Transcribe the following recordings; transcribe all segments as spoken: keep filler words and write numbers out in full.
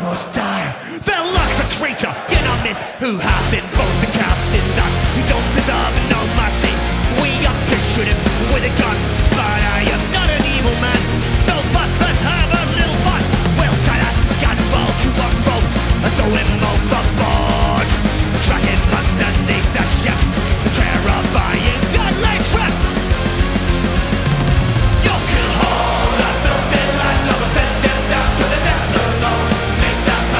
must die. Their luck's a traitor in our midst, who have been both the captains and who don't deserve no mercy. We ought to shoot him with a gun, but I am not an evil man. So bust, let's have a little fun. We'll tie that scandal to a rope and throw him overboard. Drag him underneath the ship, the terrifying deadly trap. You'll kill all that filthy landlubber, send him down to the death below. Make that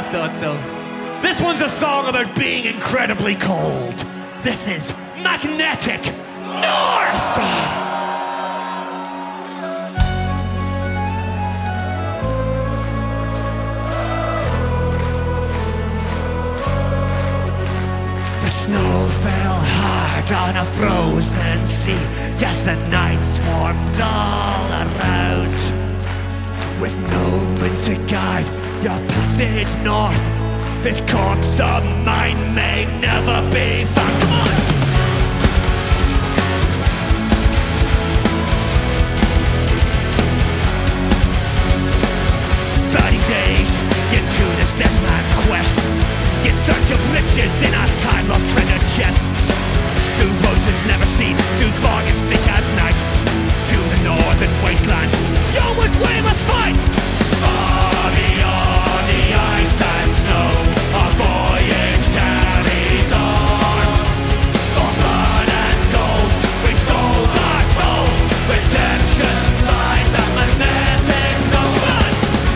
thought so. This one's a song about being incredibly cold. This is Magnetic North! The snow fell hard on a frozen sea. Yes, the night swarmed all around, with no moon to guide your passage north. This corpse of mine may never be found. Come on! Thirty days into this dead man's quest, in search of riches in our time-lost treasure chest. Through oceans never seen, through fog as thick as night, to the northern wastelands, yo, which way must fight? Far beyond the ice and snow, our voyage carries on. For blood and gold, we sold our souls. Redemption lies at magnetic north.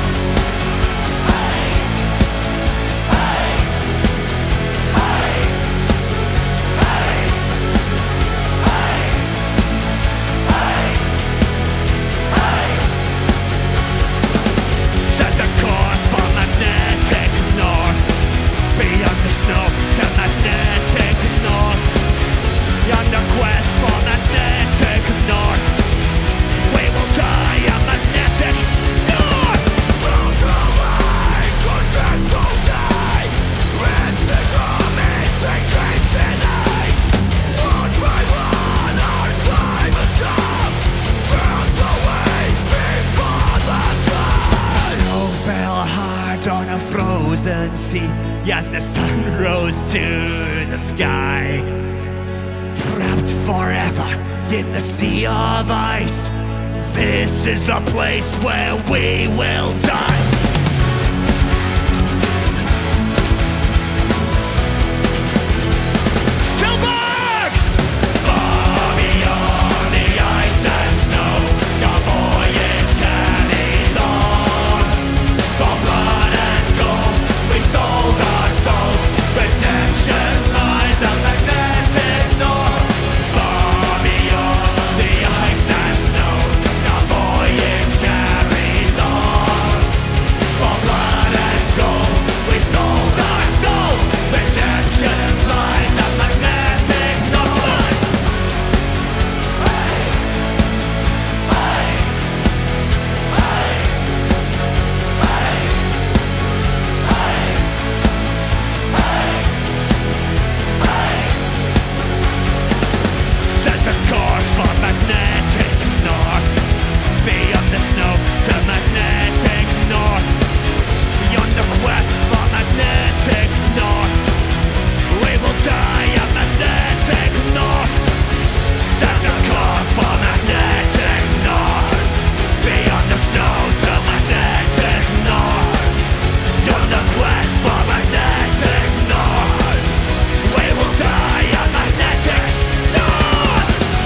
Hey, hey, hey, hey, hey, hey, hey. Set the course for magnetic north. Beyond the snow to magnetic north. On the quest for magnetic north. We will die on magnetic north. From the light, content to die. Renting from missing grace and ice. One by one, our time has come. Cross the waves before the sun. Snow fell hard on a frozen sea as the sun rose to the sky. Trapped forever in the sea of ice. This is the place where we will die. Tilburg! Far beyond the ice and snow, your voyage carries on. For blood and gold, we sold our souls. Redemption lies at magnetic north. Far beyond the ice and snow, your voyage carries on. For blood and gold, we sold our souls. Redemption lies at magnetic north. Hey, hey, hey, hey, hey, hey, hey. Set the course for magnetic north. Beyond the snow to magnetic north. Beyond the quest for magnetic north. We will die at magnetic north. Set the course for magnetic north. Beyond the snow to magnetic north. Beyond the quest for magnetic north. We will die at magnetic north.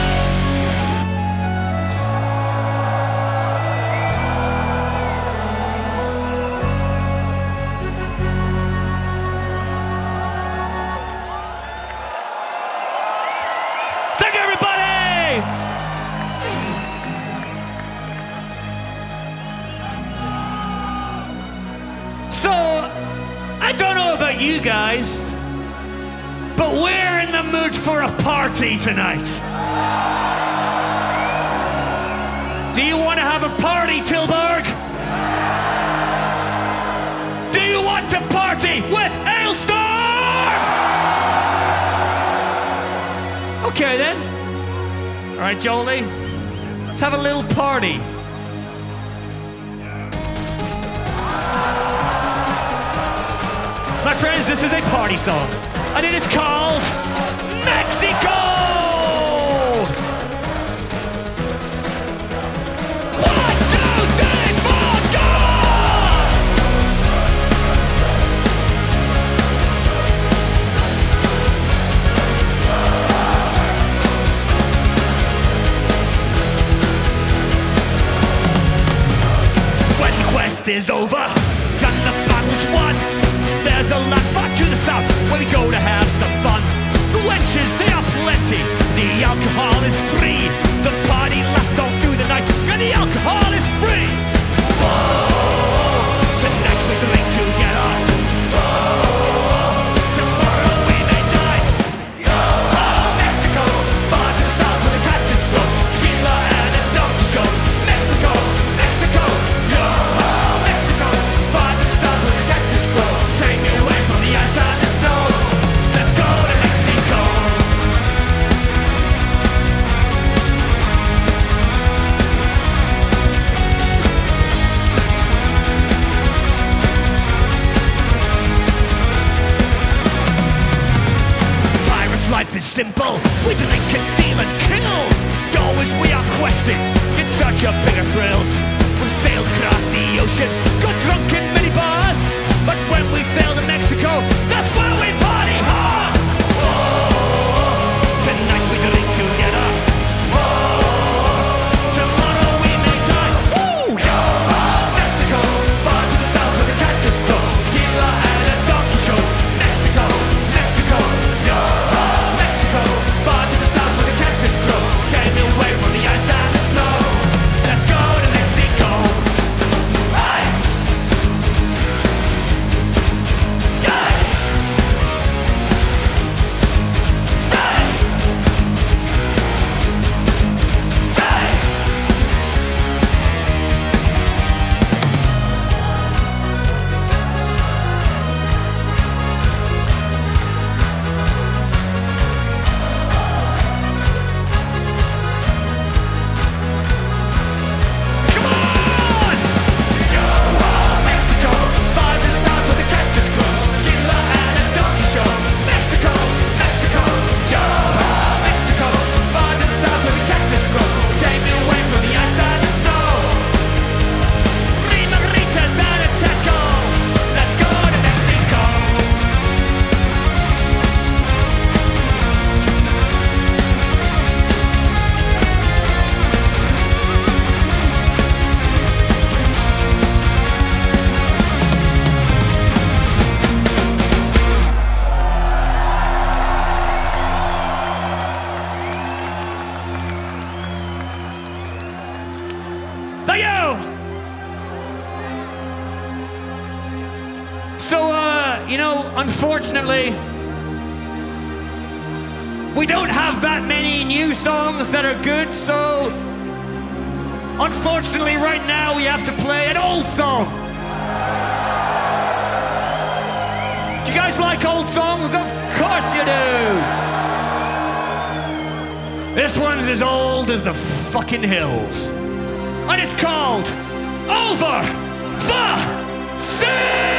Thank you, everybody! So, I don't know about you guys, but we're in the mood for a party tonight. Do you want to have a party, Tilburg? Do you want to party with Ailstorm? Okay then. All right, Jolie, let's have a little party. My friends, this is a party song, and it is called Mexico! One, two, three, four, go! When the quest is over, and the battle's won, is simple. We drink and steal and kill. Always we are questing in search of bigger thrills. We sailed across the ocean, got drunk in many bars, but when we sail to Mexico, that's where we party hard. Oh, tonight we drink together. Oh, tomorrow we may die. Woo! Yo, Mexico, far to the south where the cactus grow. Tequila and a donkey show. Mexico, Mexico, yo, Mexico, far to the south where the cactus grow. Take me away from the ice and the snow. Let's go to Mexico. Aye. Aye. Aye. Aye. Come on! Yo, Mexico, far to the south where the cactus grow. Tequila and a donkey show. Mexico, Mexico, yo, Mexico, far to the south where the cactus grow. Take me away from the ice and the snow. Me margaritas and a taco. Let's go to Mexico. Thank you! So, uh, you know, unfortunately, we don't have that many new songs that are good, so unfortunately right now we have to play an old song. Do you guys like old songs? Of course you do! This one's as old as the fucking hills. And it's called Over the Seas!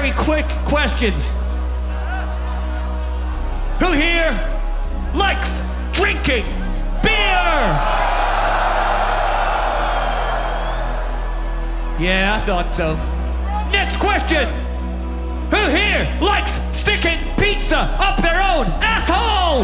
very quick questions. Who here likes drinking beer? Yeah, I thought so. Next question. Who here likes sticking pizza up their own asshole?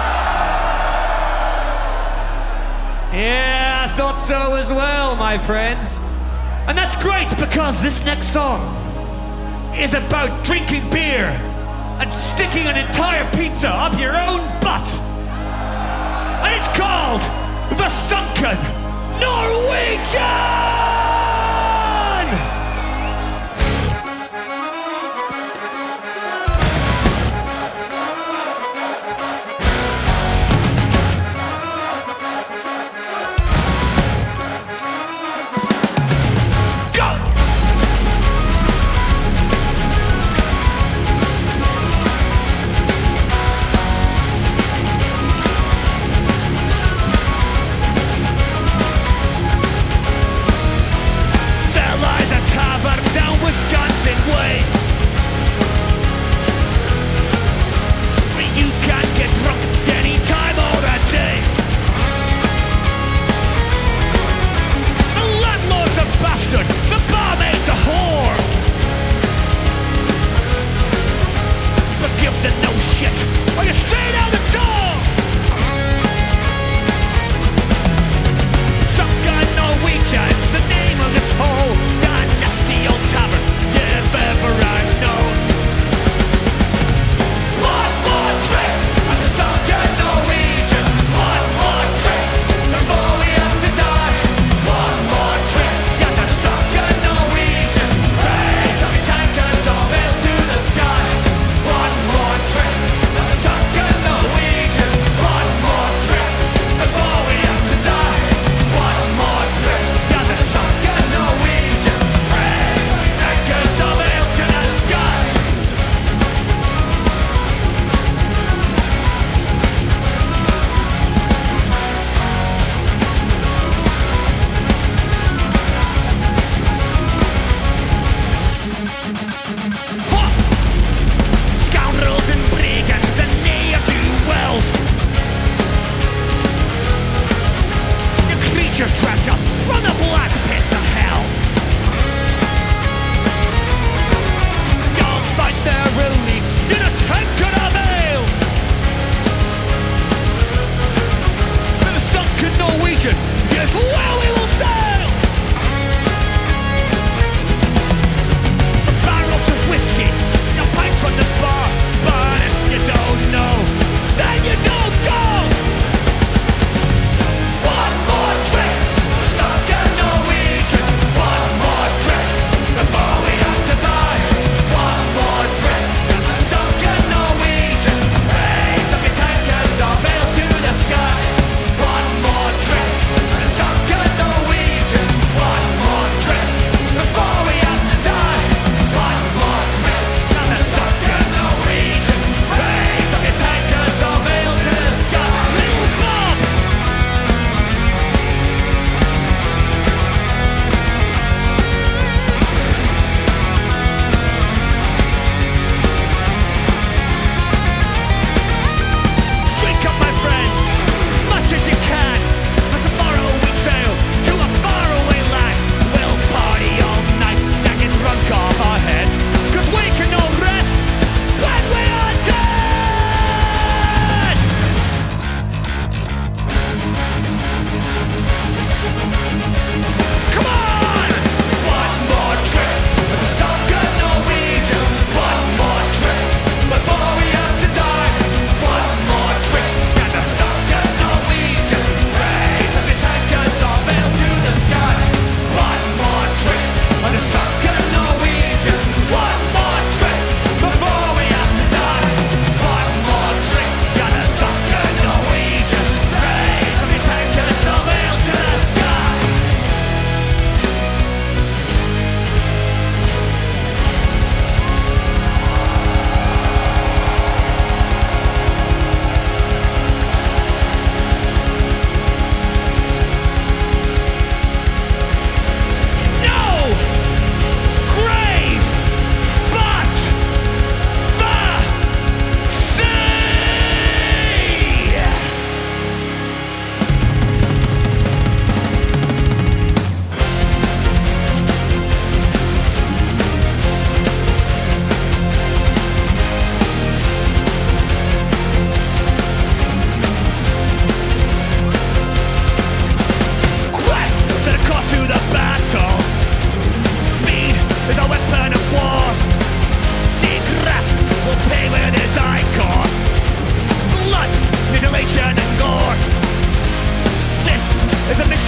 Yeah, I thought so as well, my friends. And that's great because this next song is about drinking beer and sticking an entire pizza up your own butt. And it's called The Sunken Norwegian!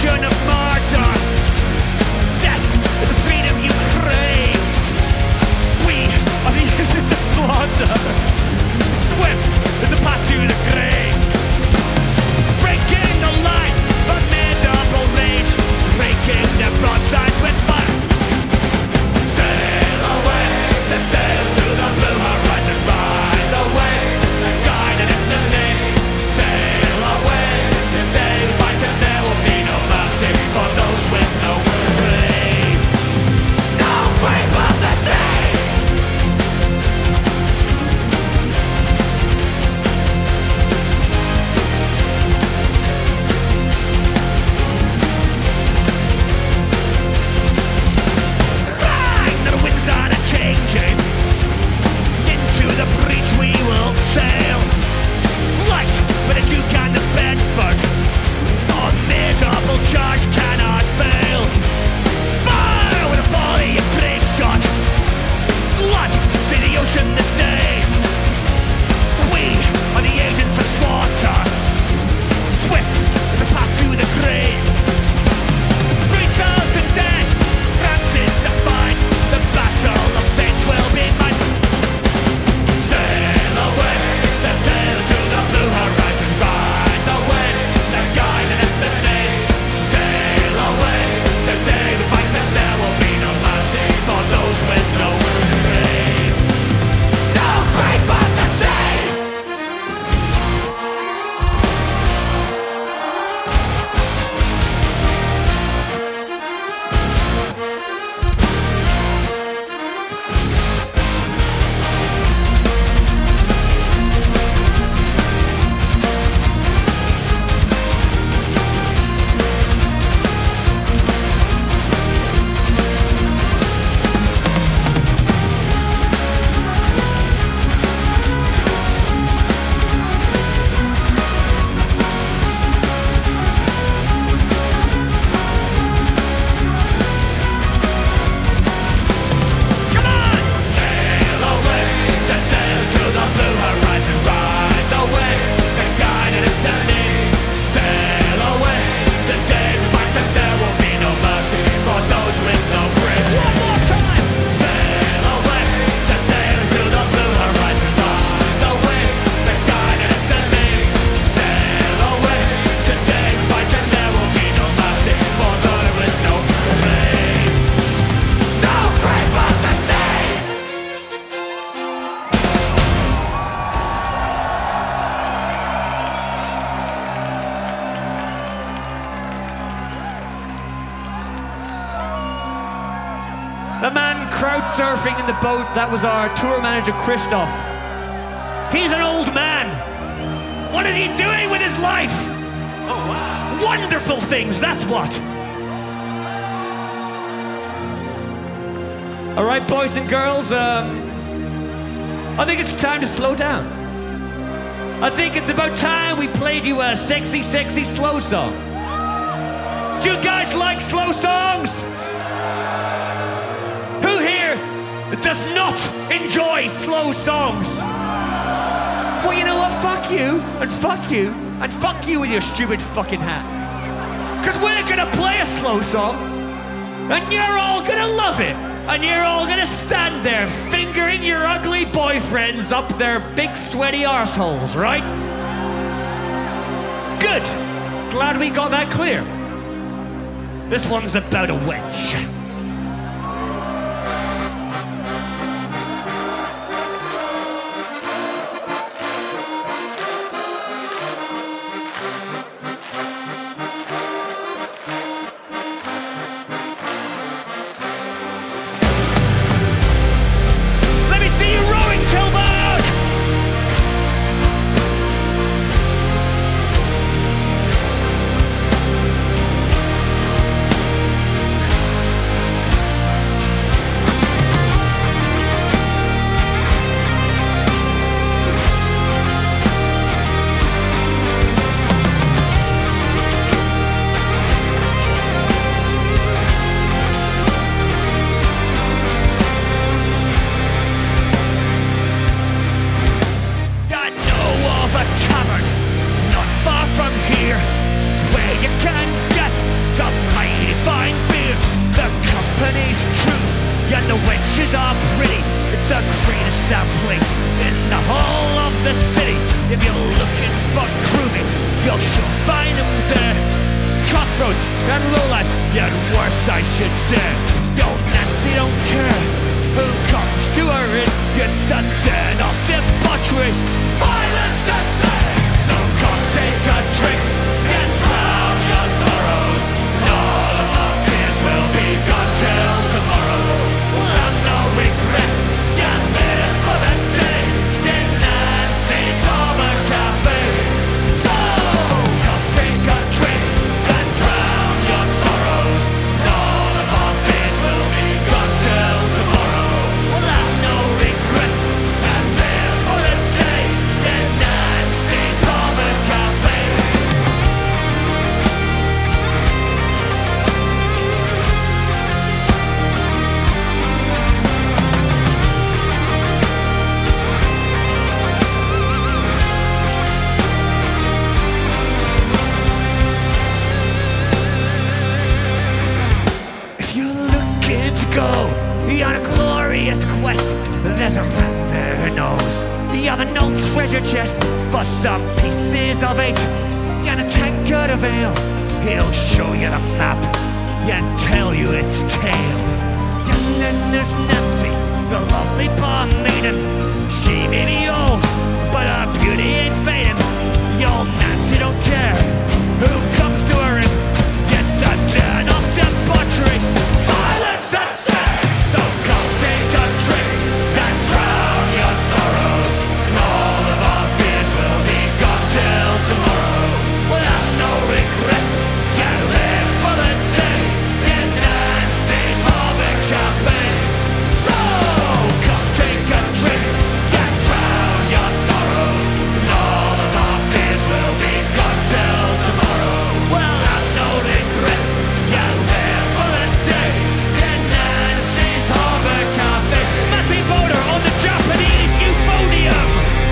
ocean of murder. Death is the freedom you crave. We are the innocents of slaughter. Swift is the path to the grave. Breaking the line, formidable rage. Breaking the broadsides with fire. Sail away, set sail to the blue horizon. Ride the waves that guide and destiny. Sail away, today fight and there will be no mercy for those with no grave. No grave of the sea. Ride, the winds are changing. Into the breach we will sail. Light with a Duke and the Bedford. On mid-double charge cannot fail. Fire with a volley of grape shot. Blood, see the ocean this day. We are the agents of slaughter. Swift is the path to the grave. Three thousand dead, France is defined. The battle of saints will be mine. Sail away, set sail to the blue horizon. Ride the waves that guide and destiny. Sail away, today we fight and there will be no mercy for those with no grave. No grave but the sea. Come on! Sail away, set sail to the blue horizon. Ride the waves that guide and destiny. Sail away, today we fight and there will be no mercy for those with no grave. One more time! Sail away, set sail to the blue horizon. Ride the waves that guide and destiny. Sail away, today we fight and there will be no mercy for those with no grave. No grave but the sea. The man crowd surfing in the boat, that was our tour manager Christoph. He's an old man. What is he doing with his life? Oh wow. Wonderful things, that's what. All right, boys and girls, um, I think it's time to slow down. I think it's about time we played you a sexy, sexy slow song. Do you guys like slow songs? Who here does not enjoy slow songs? Well, you know what? Fuck you, and fuck you, and fuck you with your stupid fucking hat. Because we're gonna play a slow song, and you're all gonna love it. And you're all gonna stand there fingering your ugly boyfriends up their big sweaty arseholes, right? Good. Glad we got that clear. This one's about a wench. Let me see you rowing, Tilburg! houses are pretty. It's the greenest damn place in the whole of the city. If you're looking for crewmates, you'll sure find them there. Cutthroats and lowlifes, yet worse I should dare. Yo, Nancy don't care who comes to her in. It's a den of debauchery, violence and sex. So come take a drink and drown your sorrows. All of our fears will be gone till tomorrow. And no regrets, can live for the day in Nancy's Harbor Cafe. So come take a drink and drown your sorrows. All of our fears will be gone till tomorrow. We'll have no regrets and live for the day in Nancy's Harbor Cafe. If you're looking to go on a glorious quest, there's a man there who knows you have an old treasure chest for some pieces of eight and a tankard of ale. He'll show you the map and tell you its tale. And then there's Nancy, the lovely bar maiden. She may be old, but her beauty ain't fading. The old Nancy don't care who comes to her and gets a den of debauchery, violence and sex. So come take a drink and drown your sorrows. All of our fears will be gone till tomorrow. We'll have no regrets, can live for the day in Nancy's Harbor Cafe. So come take a drink and drown your sorrows. All of our fears will be gone till tomorrow. We'll have no regrets, can live for the day in Nancy's Harbor Cafe. Matty Boulder on the Japanese euphonium.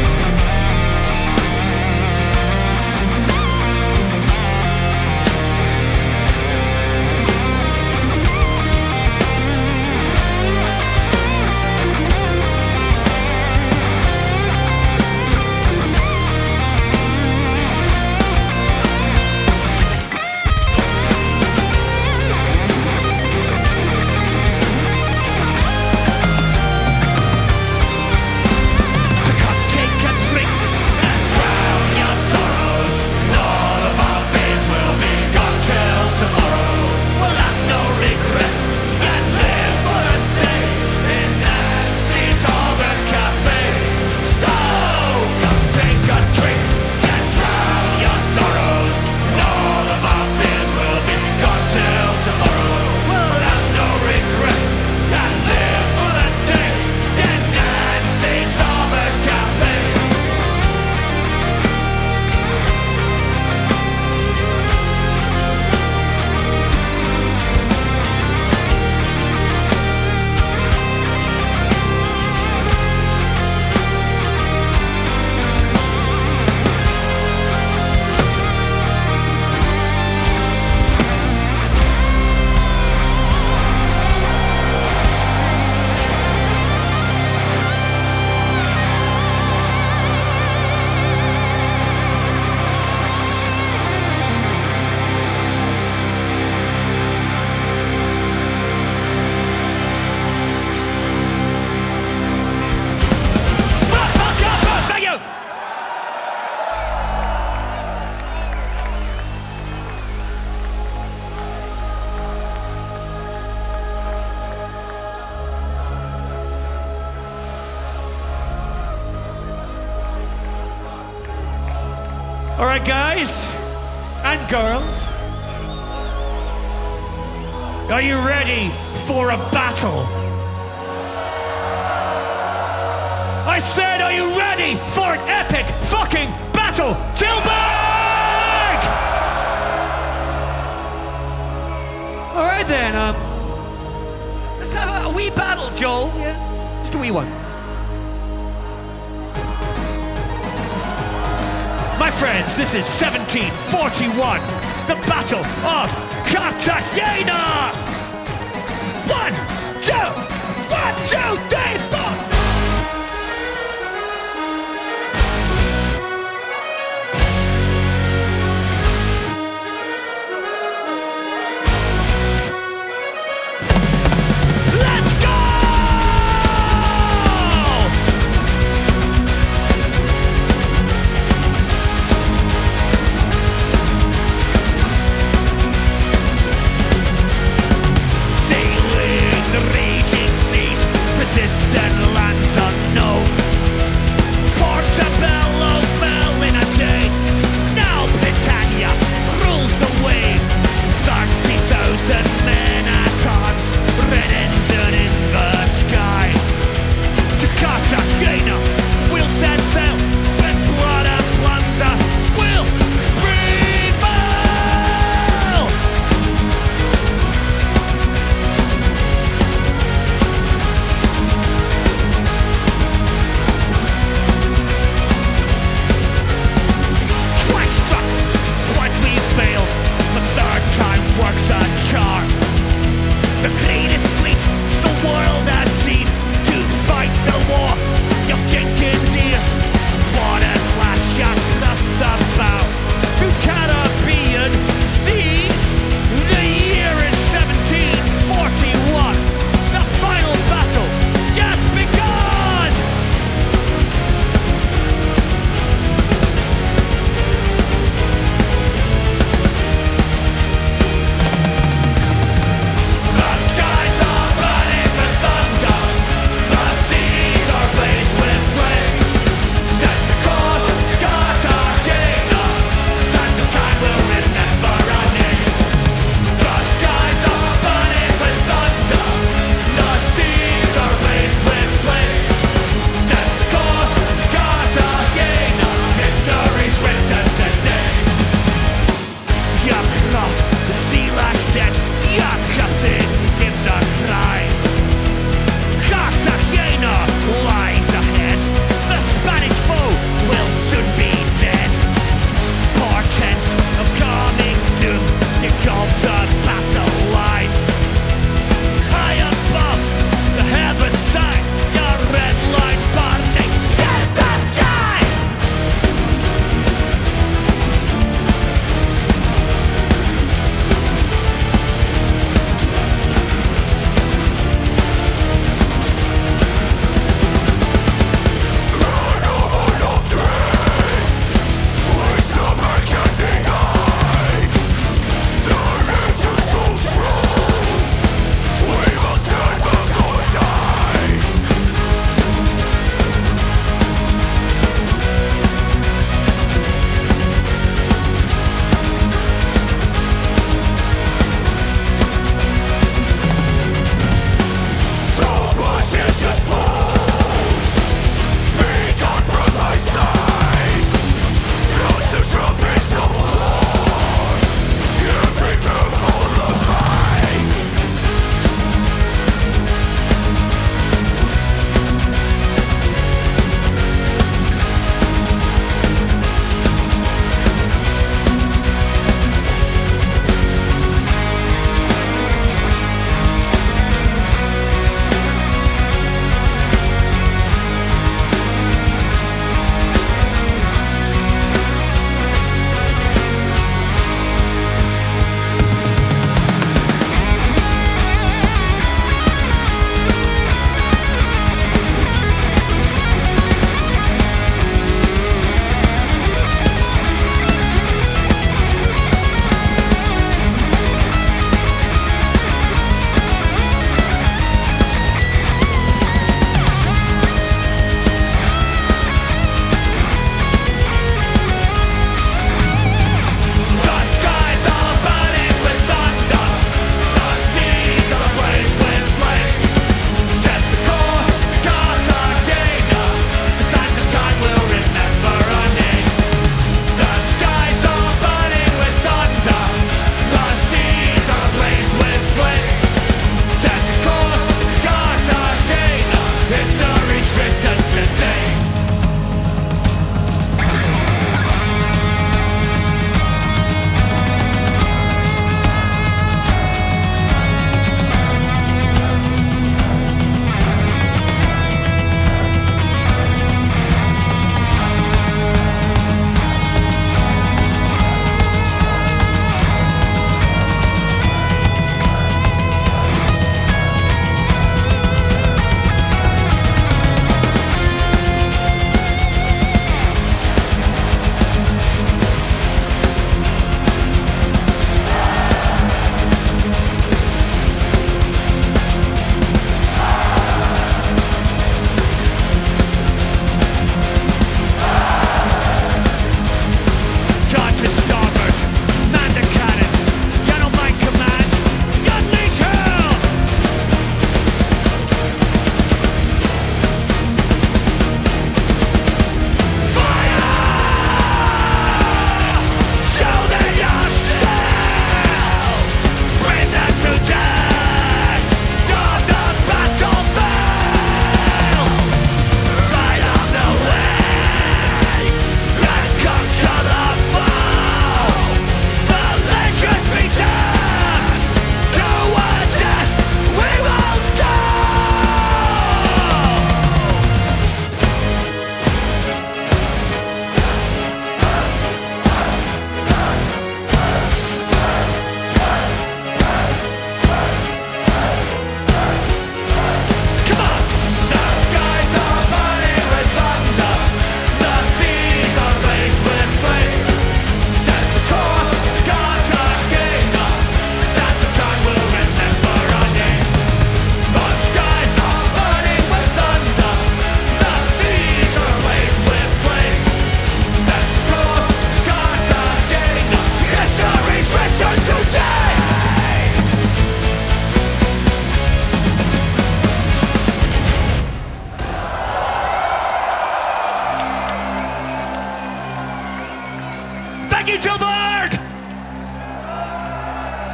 So come take a drink and drown your sorrows. All of our fears will be gone till tomorrow. We'll have no regrets and live for the day in Nancy's Harbor Cafe. So come take a drink and drown your sorrows. All of our fears will be gone till tomorrow. We'll have no regrets and live for the day in Nancy's Harbor Cafe. Thank you. All right, guys and girls, are you ready for a battle? I said, are you ready for an epic fucking battle? Tilburg! All right then, um, let's have a, a wee battle, Joel. Yeah, just a wee one. My friends, this is seventeen forty-one, the Battle of Cartagena! One, two, one, two,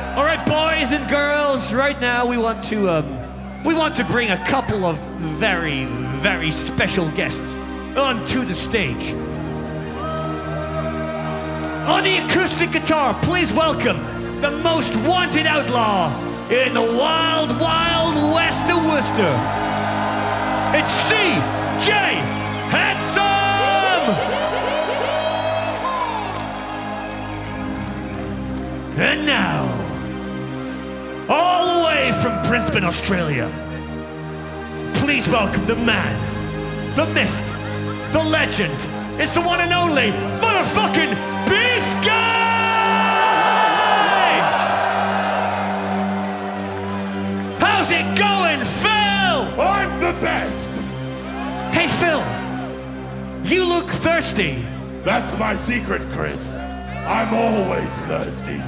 All right, boys and girls, right now we want to, um, we want to bring a couple of very, very special guests onto the stage. On the acoustic guitar, please welcome the most wanted outlaw in the wild, wild west of Worcester. It's C J Handsome! And now, all the way from Brisbane, Australia, please welcome the man, the myth, the legend. It's the one and only motherfucking Beef Guy! How's it going, Phil? I'm the best! Hey, Phil, you look thirsty. That's my secret, Chris. I'm always thirsty.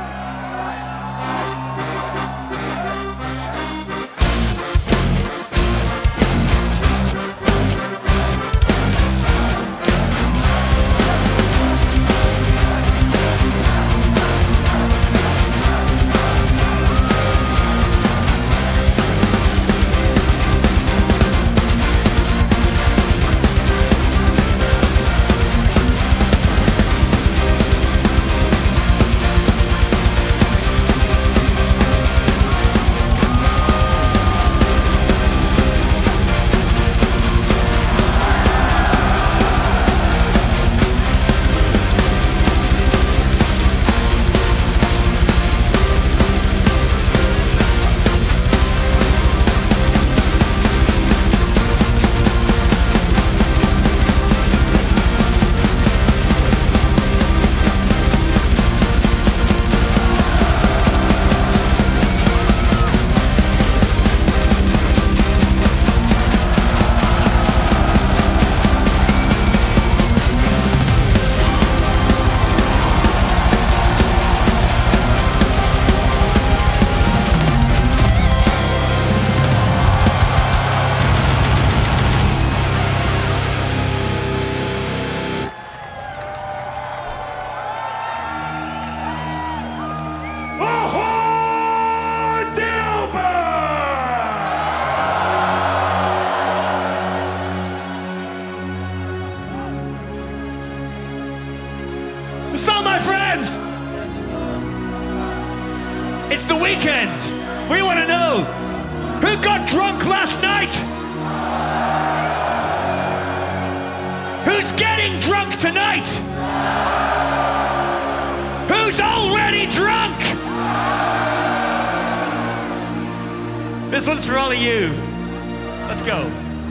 So, my friends, it's the weekend. We want to know who got drunk last night? Who's getting drunk tonight? Who's already drunk? This one's for all of you. Let's go.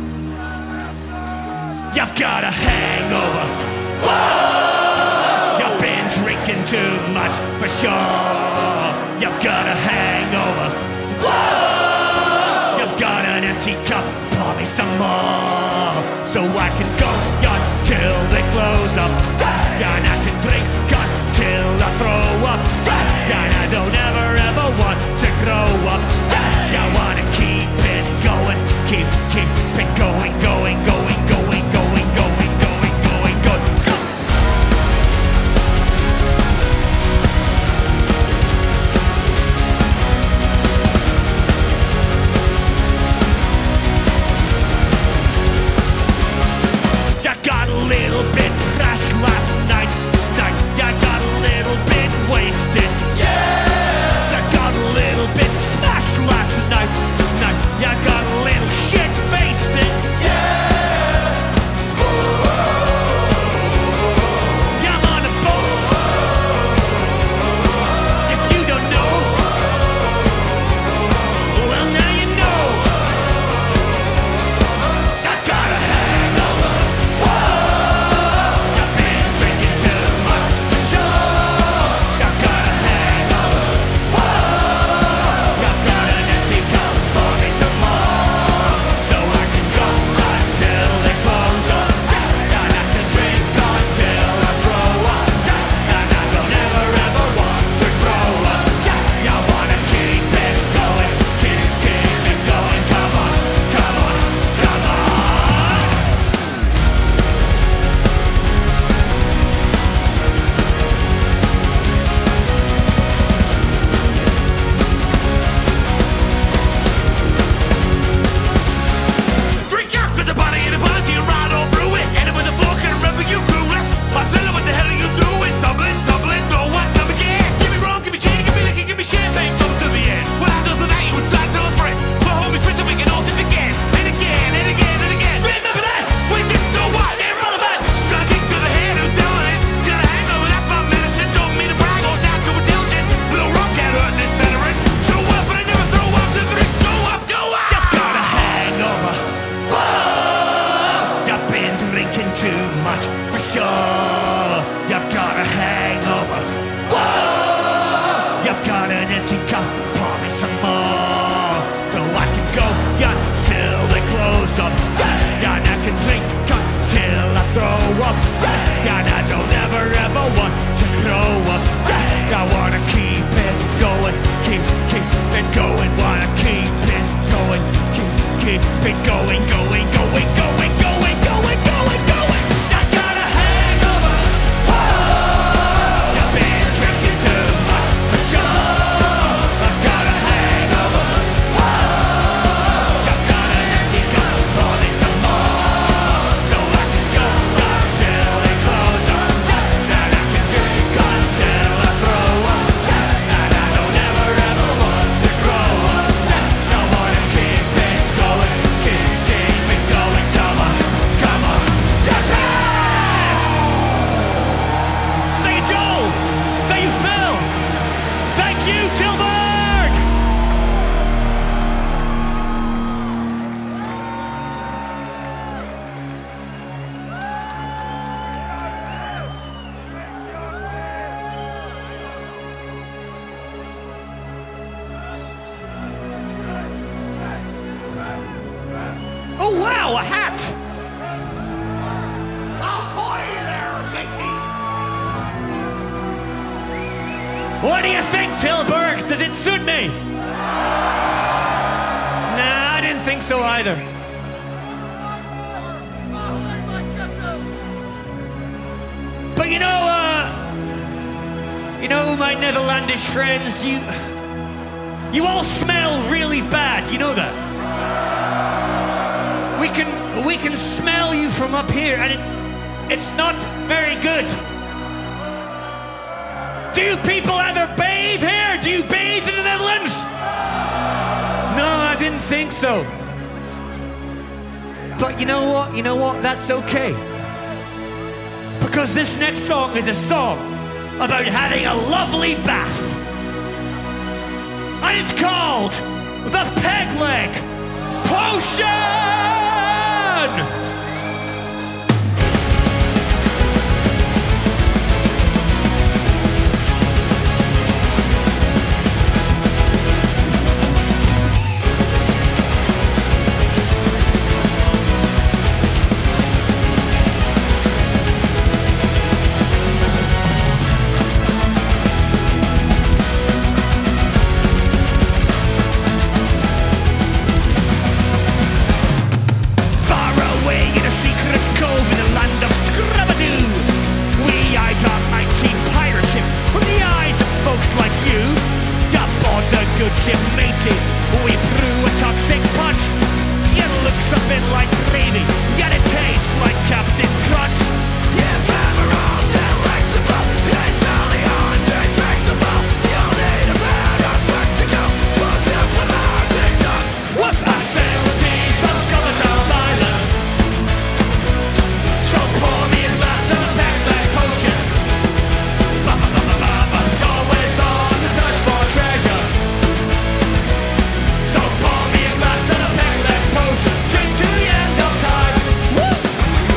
You've got a hangover. Whoa! You've been drinking too much for sure. You've got a hangover. Whoa! You've got an empty cup. Pour me some more, so I can go on till they close up. And I can drink until I throw up. And I don't ever ever want to grow up. I wanna keep it going, keep, keep it going, going, going, going, going, going, going, going, going. empty cup, pour me some more, so I can go, yeah, till they close up, yeah, yeah, and I can drink till I throw up, yeah, and I don't ever ever want to grow up, yeah, I wanna keep it going, keep, keep it going, wanna keep it going, keep, keep it going, going, going, going, going, going, going, going. I got a hangover, oh, I've been drinking too much for sure. I got a hangover, oh, I've got an empty cup, pour me some more, so I can go until they close up, and I can drink until I throw up, and I don't ever ever want to grow up. I wanna keep it going, keep, keep it going, come on, come on, yes! Thank you, Joel! Thank you, Phil! Thank you, Tilburg! Oh wow, a hat! Ahoy there, matey! What do you think, Tilburg? Does it suit me? Nah, I didn't think so either. But you know, uh... You know, my Netherlandish friends, you... You all smell really bad, you know that? We can... We can smell you from up here, and it's... It's not very good. Do you people ever bathe here? Do you bathe in the Netherlands? No, I didn't think so. But you know what? You know what? That's okay. Because this next song is a song about having a lovely bath. And it's called The Peg Leg Potion! Good ship matey, we brew a toxic punch. It looks a bit like gravy, yet it tastes like Captain Crunch. If ever all delectable, it's only undetectable. You'll need a better spectacle for diplomatic done. Whoop! I sail the seas of Commodore Island, so pour me a glass of a Peg Leg Potion. Ba ba ba ba ba ba, always on the search for treasure. So pour me a glass of a Peg Leg Potion, drink to the end of time. Woo!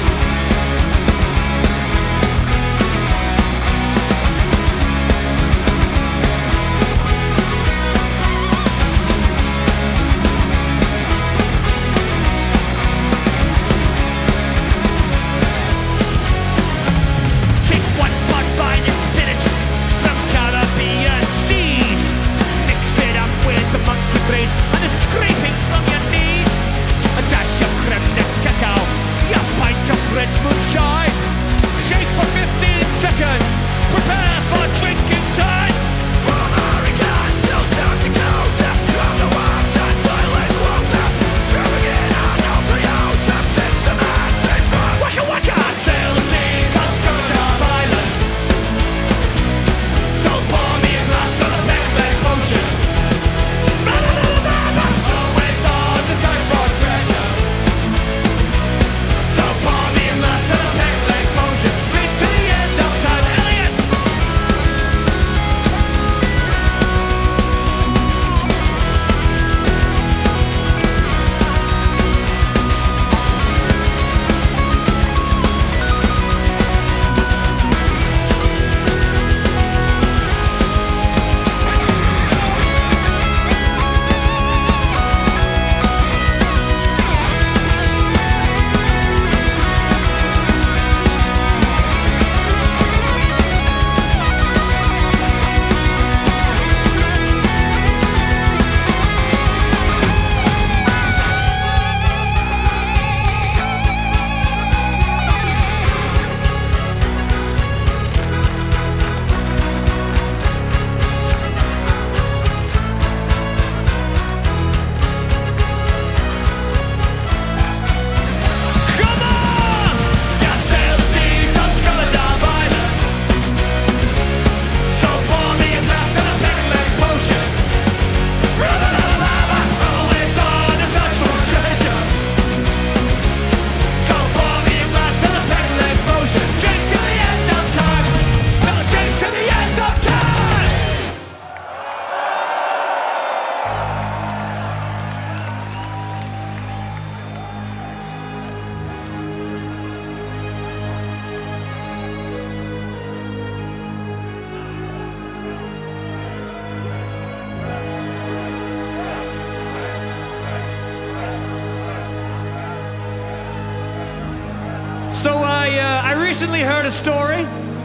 recently heard a story.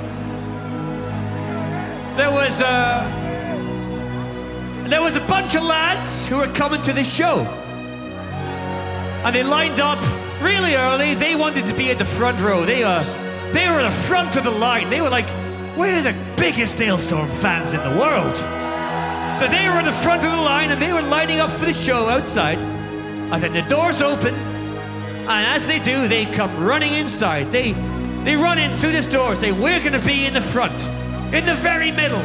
There was a, there was a bunch of lads who were coming to this show. And they lined up really early. They wanted to be at the front row. They, uh, they were at the front of the line. They were like, we're the biggest Hailstorm fans in the world. So they were in the front of the line and they were lining up for the show outside. And then the doors open. And as they do, they come running inside. They, they run in through this door, say, we're gonna be in the front, in the very middle.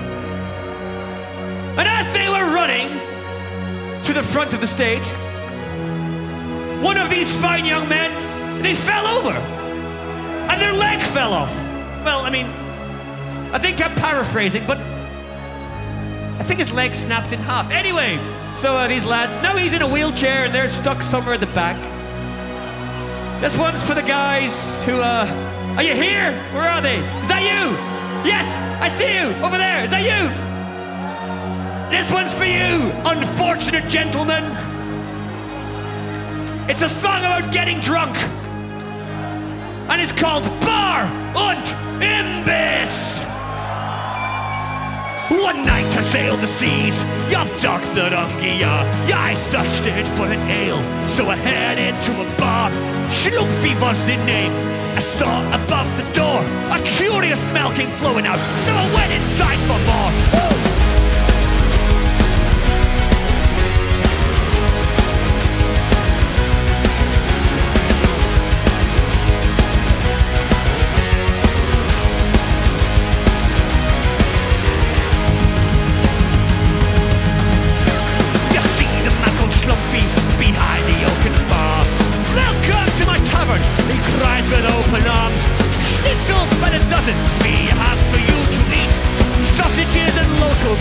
And as they were running to the front of the stage, one of these fine young men, they fell over. And their leg fell off. Well, I mean, I think I'm paraphrasing, but I think his leg snapped in half. Anyway, so uh, these lads, now he's in a wheelchair and they're stuck somewhere at the back. This one's for the guys who, uh, are you here? Where are they? Is that you? Yes, I see you, over there. Is that you? This one's for you, unfortunate gentlemen. It's a song about getting drunk. And it's called Bar und Imbiss. One night I sailed the seas, jag dachte rungiga. Jag thirsted for an ale, so I headed to a bar. Schlumpfy was the name. I saw above the door a curious smell came flowing out, so I went inside for more. Woo! With open arms, schnitzels by the dozen we have for you to eat, sausages and local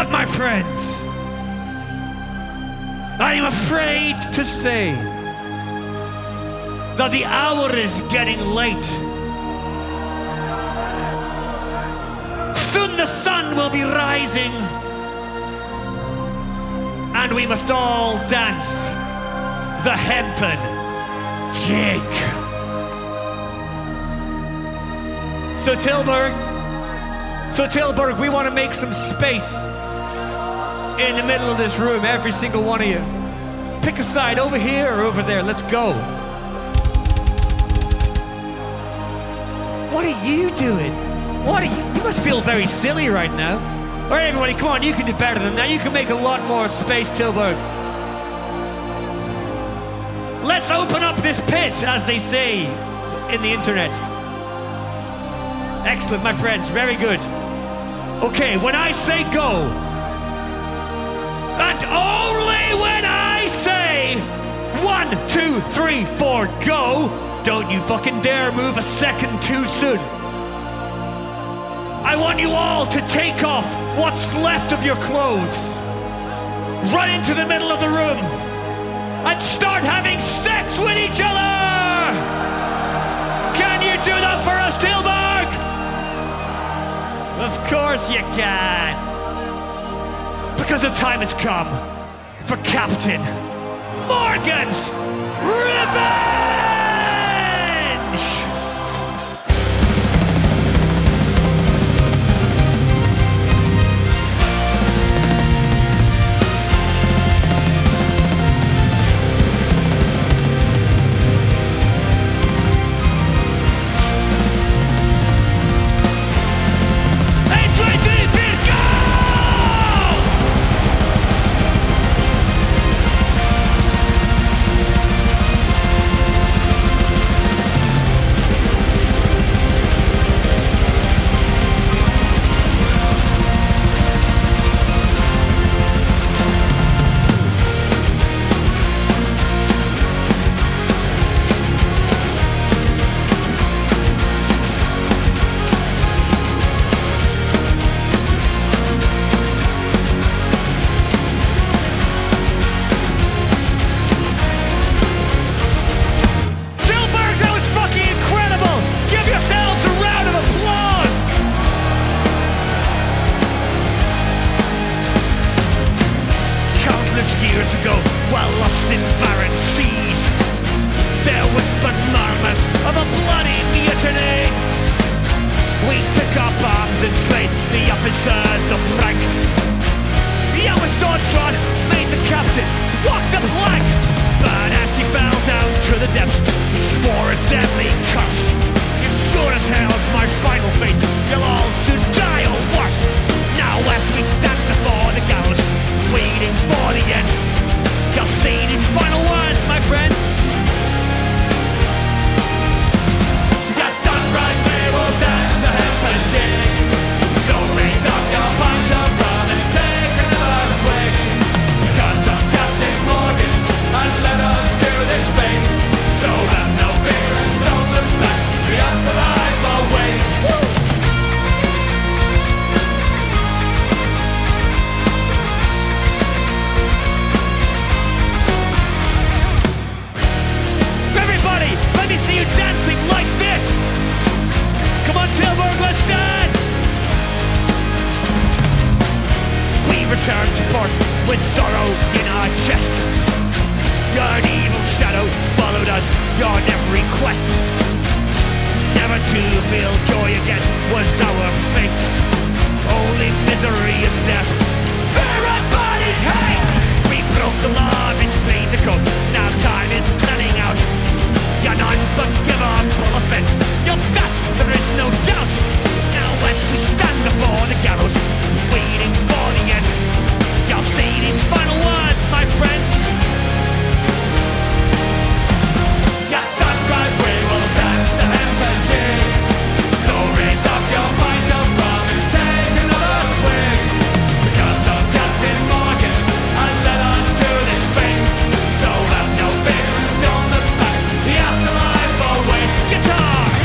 But my friends, I am afraid to say that the hour is getting late. Soon the sun will be rising, and we must all dance the hempen jig. So Tilburg, so Tilburg, we want to make some space in the middle of this room, every single one of you. Pick a side, over here or over there, let's go. What are you doing? What are you, you must feel very silly right now. All right, everybody, come on, you can do better than that. You can make a lot more space, Tilburg. Let's open up this pit, as they say in the internet. Excellent, my friends, very good. Okay, when I say go, and only when I say one, two, three, four, go, don't you fucking dare move a second too soon. I want you all to take off what's left of your clothes, run into the middle of the room, and start having sex with each other! Can you do that for us, Tilburg? Of course you can. Because the time has come for Captain Morgan's Revenge! Guitar!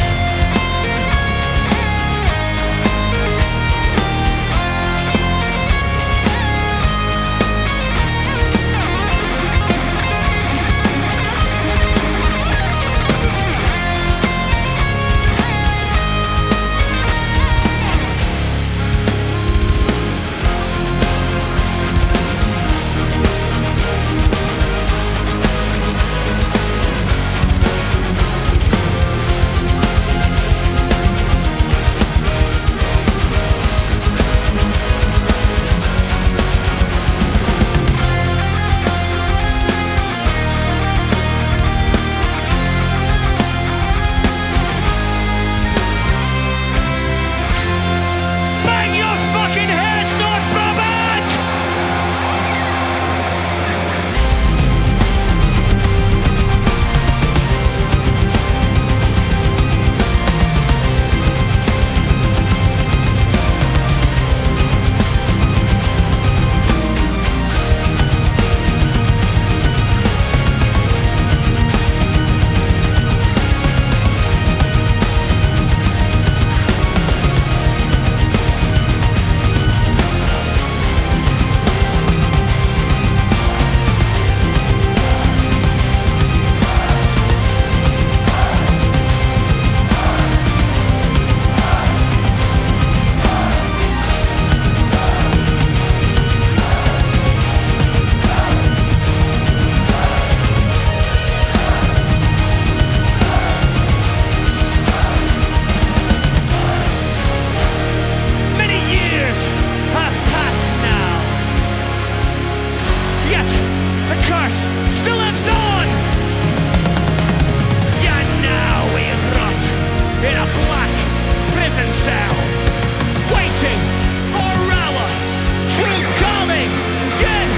and sound, waiting for our true calling. Get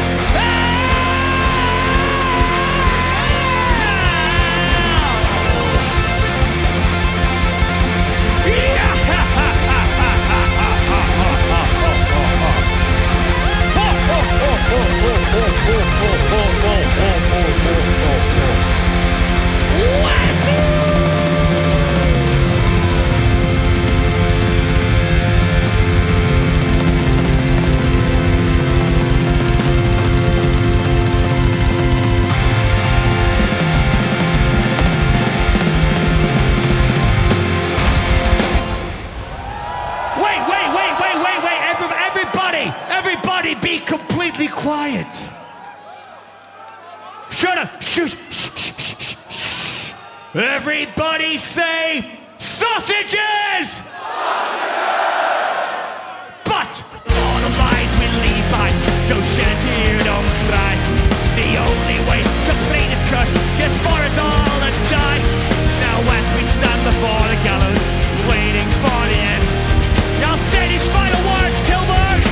Everybody be completely quiet. Shut up. Shh, shh, shh, shh, shh. Everybody say sausages! Sausages! But all the lies we leave behind, don't shed a tear, don't cry. The only way to play this curse is for us all to die. Now as we stand before the gallows, waiting for the end, I'll say these final words, Tilburg.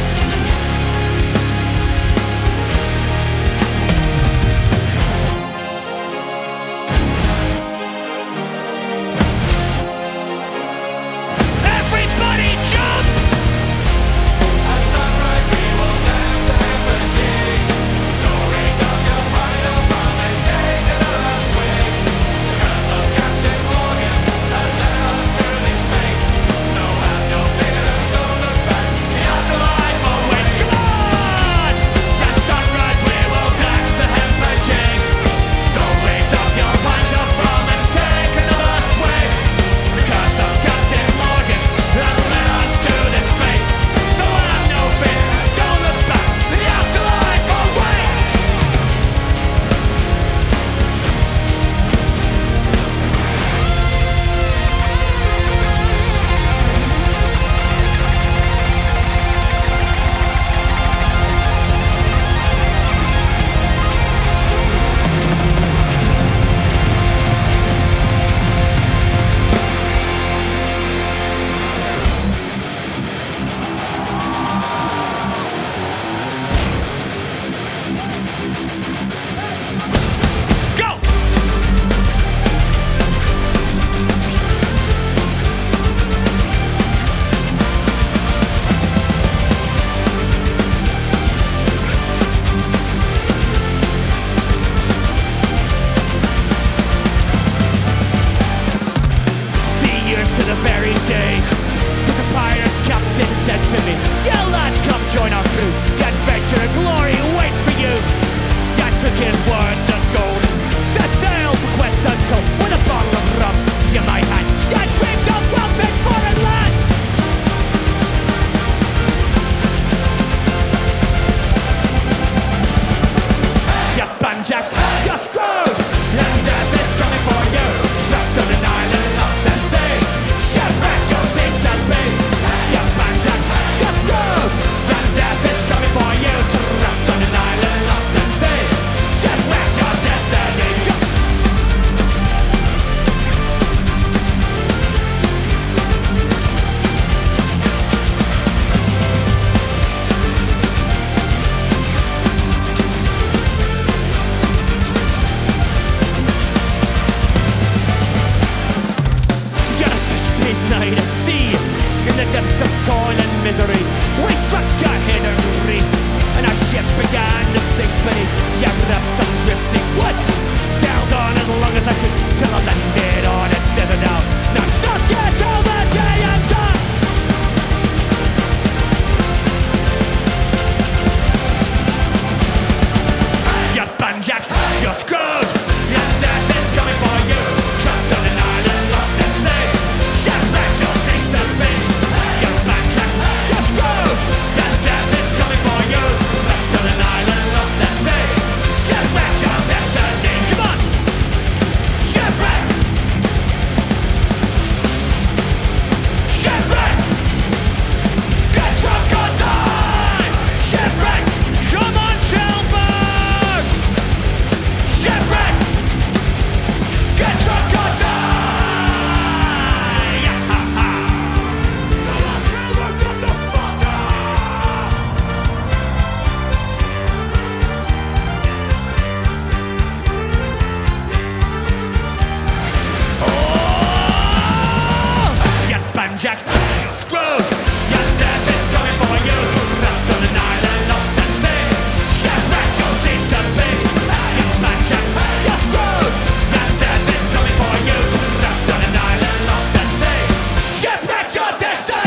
jacks, you're screwed. Your death is coming for you. Trapped on an island, lost at sea. Shipwrecked, you'll cease to be. You man jacks, you're screwed. Your death is coming for you. Trapped on an island, lost at sea. Shipwrecked, your destiny.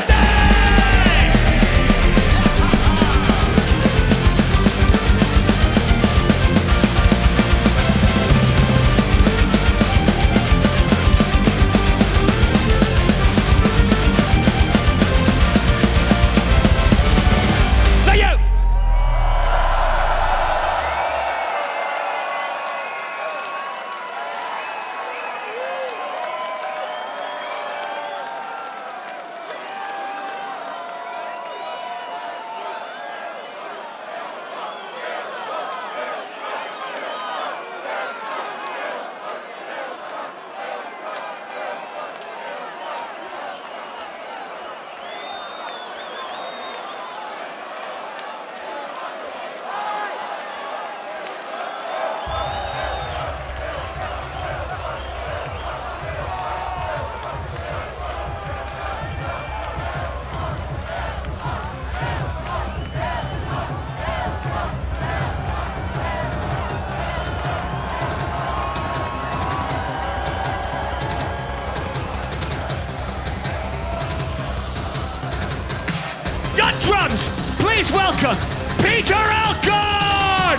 On drums, please welcome Peter Alcorn!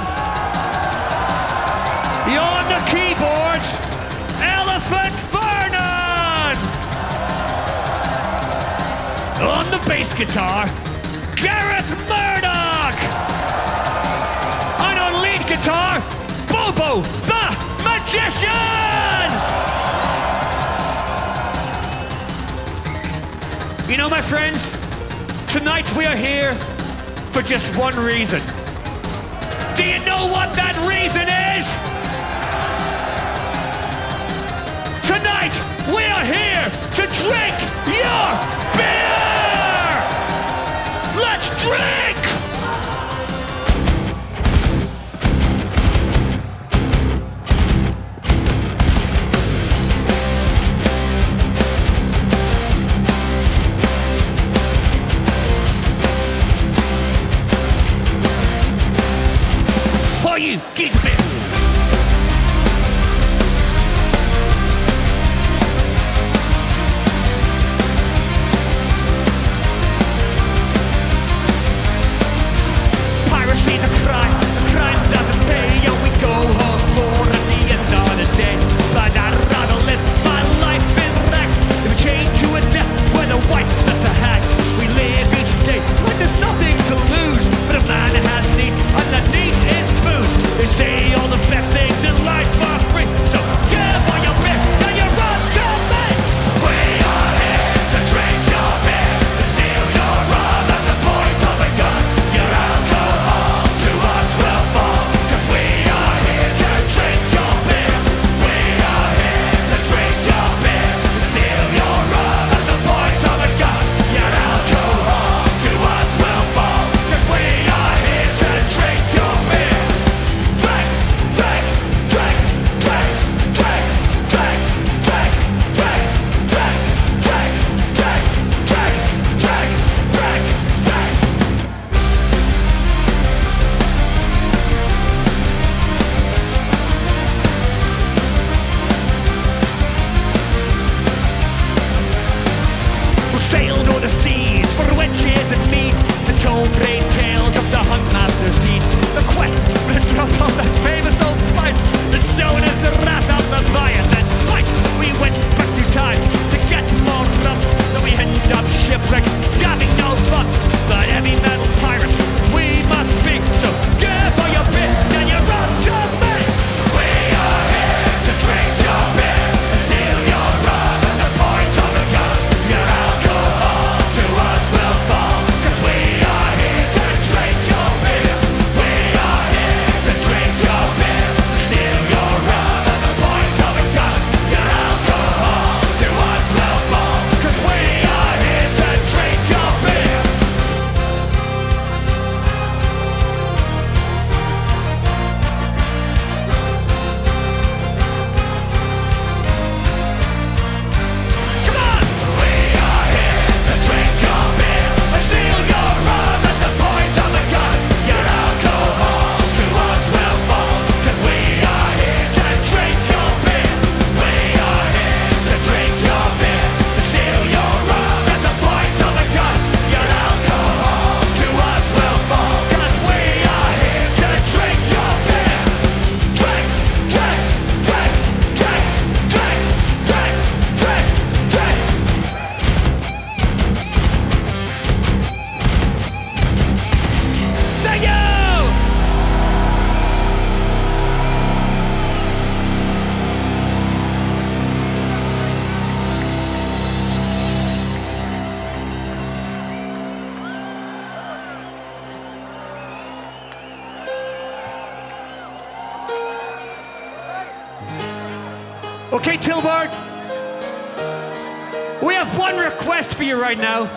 On the keyboards, Elephant Vernon! On the bass guitar, Gareth Murdoch! And on lead guitar, Bobo the Magician! You know, my friends, tonight we are here for just one reason. Do you know what that reason is? Tonight we are here to drink your beer! Let's drink! You keep it. Okay, Tilburg? We have one request for you right now.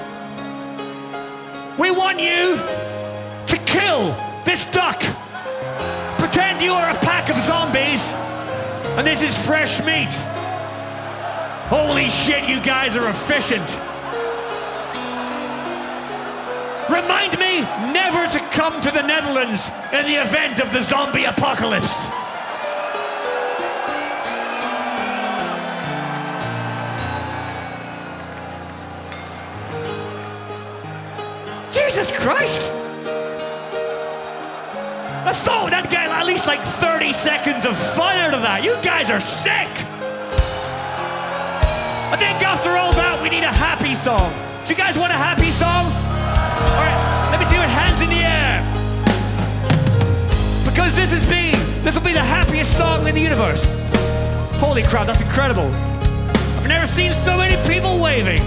We want you to kill this duck. Pretend you are a pack of zombies, and this is fresh meat. Holy shit, you guys are efficient. Remind me never to come to the Netherlands in the event of the zombie apocalypse. Jesus Christ! I thought that'd get at least like thirty seconds of fire to that. You guys are sick! I think after all that, we need a happy song. Do you guys want a happy song? All right, let me see your hands in the air. Because this is be, this will be the happiest song in the universe. Holy crap, that's incredible. I've never seen so many people waving.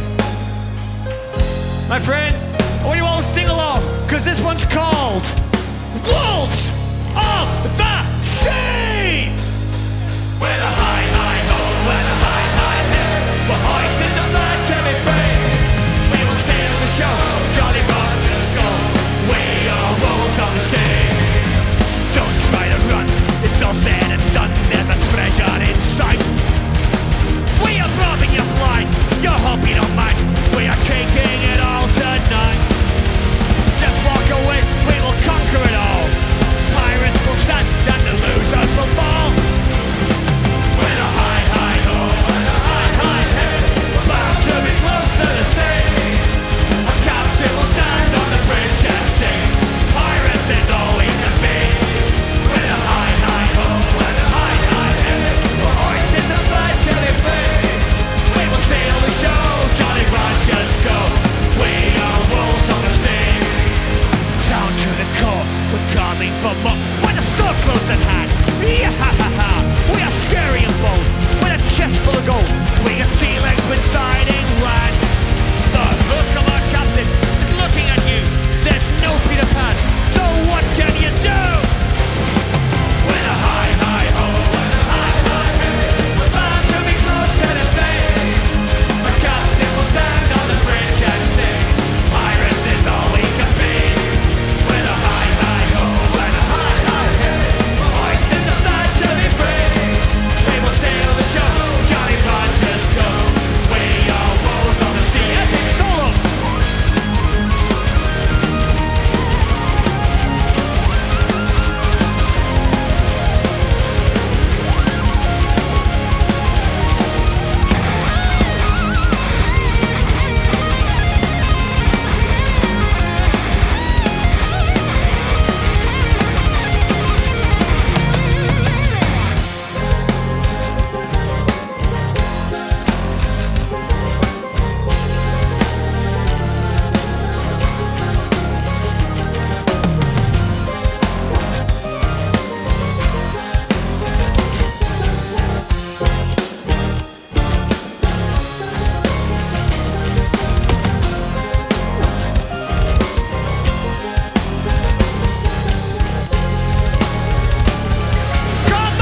My friends, I want you all to sing along, because this one's called Wolves of the Sea! With a high, high ho, with a high, high head, we're hoisting the flag to be free. We will sail the show, Jolly Rogers go. We are wolves of the sea. Don't try to run, it's all said and done. There's a treasure in sight. We are robbing you blind, you hope you don't mind. We are taking it all tonight. Just walk away, we will conquer it all. Pirates will stand and the losers will fall. With a high, high ho, and a high, high head, we're bound to be close to the sea. A captain will stand on the bridge and sing, pirates is all we can be. With a high, high ho, and a high, high head, we're hoisting the flag to be free. We will steal the show, Jolly Rogers go. We are wolves of the sea. Down to the court, we're coming for more. When the so close at hand, yeah ha ha ha. We are scary and bold, with a chest full of gold. We got sea legs with siding land. The look of our captain is looking at you. There's no Peter Pan, so what can you do? With a high, high ho, and a high, high head, we're bound to be close to the sea. A captain will stand on the bridge and sing, pirates is all we can be. With a high, high ho, and a high, high head, we're hoisting the flag to be free. We will sail the show, Jolly Rogers go. We are wolves on the sea. Epic solo! Come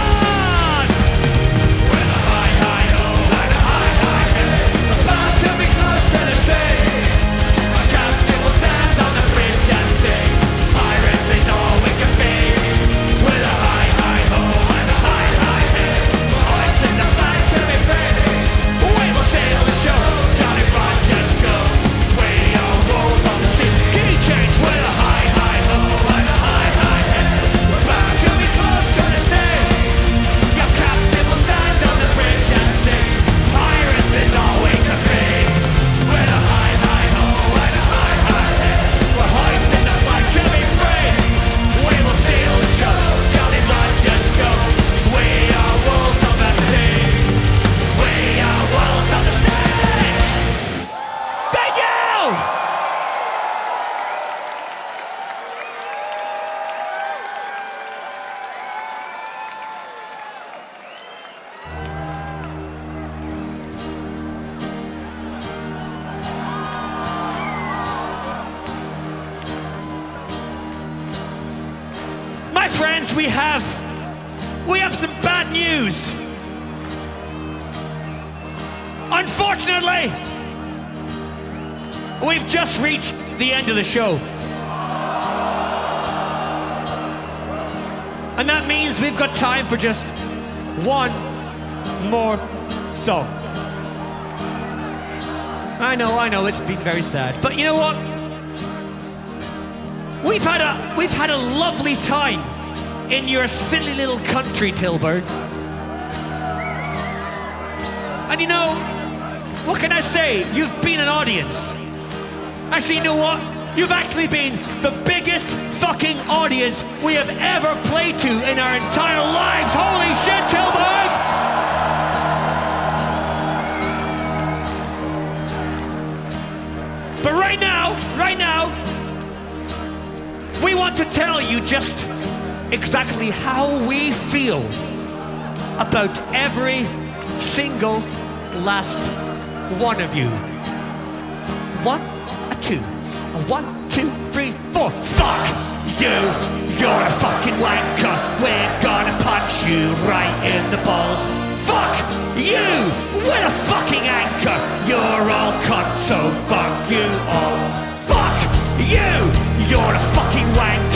on! With a high, high ho, and a high, high head, we're bound to be close to the sea. A captain will stand on the bridge and sing, pirates is all we can be. With a high, high ho, and a high, high head, we're hoisting the flag to be free. We will steal the show, Jolly Rogers go. We are wolves on the sea. Key change With with a high, high ho, and a high, high head, we're bound to be close to the sea. Your captain will stand on the bridge and sing, pirates is all we can be. With a high, high ho, and a high, high head, we're hoisting the flag to be free. We will steal the show, Jolly Rogers go. We are wolves of the sea. We are wolves of the sea. Thank you! My friends, we have we have some bad news. Unfortunately, we've just reached the end of the show. And that means we've got time for just one more song. I know, I know, it's been very sad. But you know what? We've had a, we've had a lovely time in your silly little country, Tilburg. And you know, what can I say? You've been an audience. Actually, you know what? You've actually been the biggest fucking audience we have ever played to in our entire lives. Holy shit, Tilburg! But right now, right now, we want to tell you just exactly how we feel about every single last one of you. One, a two, a one, two, three, four. Fuck you, you're a fucking wanker. We're gonna punch you right in the balls. Fuck you, we're a fucking anchor. You're all cunts, so fuck you all. Fuck you, you're a fucking wanker.